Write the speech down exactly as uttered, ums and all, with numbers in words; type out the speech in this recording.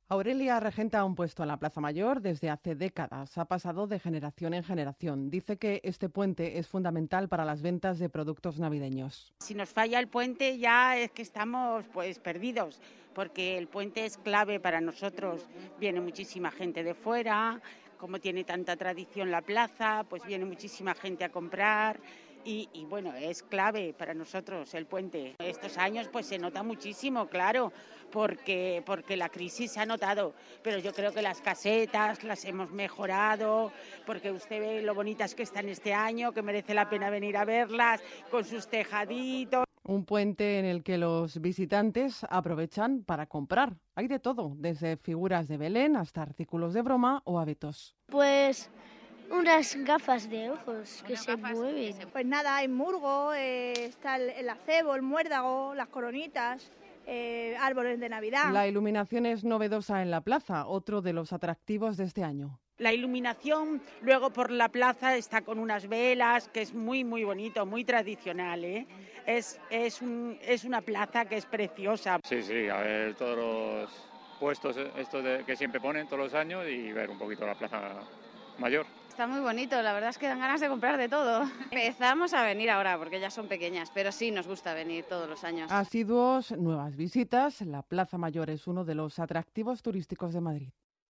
Aurelia regenta un puesto en la Plaza Mayor desde hace décadas. Ha pasado de generación en generación. Dice que este puente es fundamental para las ventas de productos navideños. Si nos falla el puente ya es que estamos pues perdidos, porque el puente es clave para nosotros. Viene muchísima gente de fuera, como tiene tanta tradición la plaza, pues viene muchísima gente a comprar. Y, y bueno, es clave para nosotros el puente. Estos años pues se nota muchísimo, claro, porque, porque la crisis se ha notado, pero yo creo que las casetas las hemos mejorado, porque usted ve lo bonitas que están este año, que merece la pena venir a verlas, con sus tejaditos. Un puente en el que los visitantes aprovechan para comprar. Hay de todo, desde figuras de Belén hasta artículos de broma o abetos. Pues unas gafas de ojos que se mueven. Pues nada, hay murgo, eh, está el, el acebo, el muérdago, las coronitas, eh, árboles de Navidad. La iluminación es novedosa en la plaza, otro de los atractivos de este año. La iluminación luego por la plaza está con unas velas, que es muy muy bonito, muy tradicional, ¿eh? Es, es, un, es una plaza que es preciosa. Sí, sí, a ver todos los puestos estos de, que siempre ponen todos los años y ver un poquito la Plaza Mayor. Está muy bonito, la verdad es que dan ganas de comprar de todo. Empezamos a venir ahora porque ya son pequeñas, pero sí nos gusta venir todos los años. Asiduos, nuevas visitas. La Plaza Mayor es uno de los atractivos turísticos de Madrid.